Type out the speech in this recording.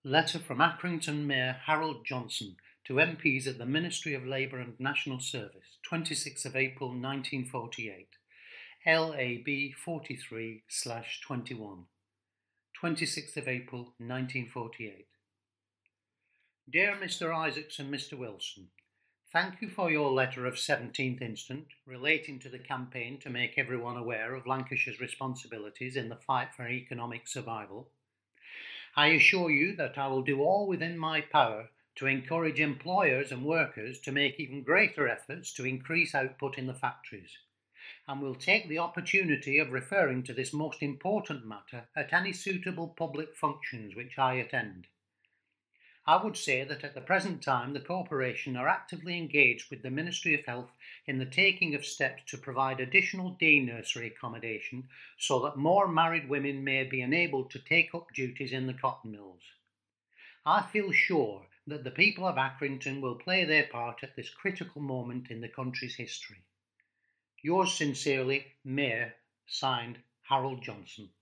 Letter from Accrington Mayor Harold Johnson to MPs at the Ministry of Labour and National Service, 26th of April 1948, LAB 43/21, 26th of April 1948. Dear Mr. Isaacs and Mr. Wilson, thank you for your letter of 17th instant relating to the campaign to make everyone aware of Lancashire's responsibilities in the fight for economic survival. I assure you that I will do all within my power to encourage employers and workers to make even greater efforts to increase output in the factories, and will take the opportunity of referring to this most important matter at any suitable public functions which I attend. I would say that at the present time the Corporation are actively engaged with the Ministry of Health in the taking of steps to provide additional day nursery accommodation so that more married women may be enabled to take up duties in the cotton mills. I feel sure that the people of Accrington will play their part at this critical moment in the country's history. Yours sincerely, Mayor, signed Harold Johnson.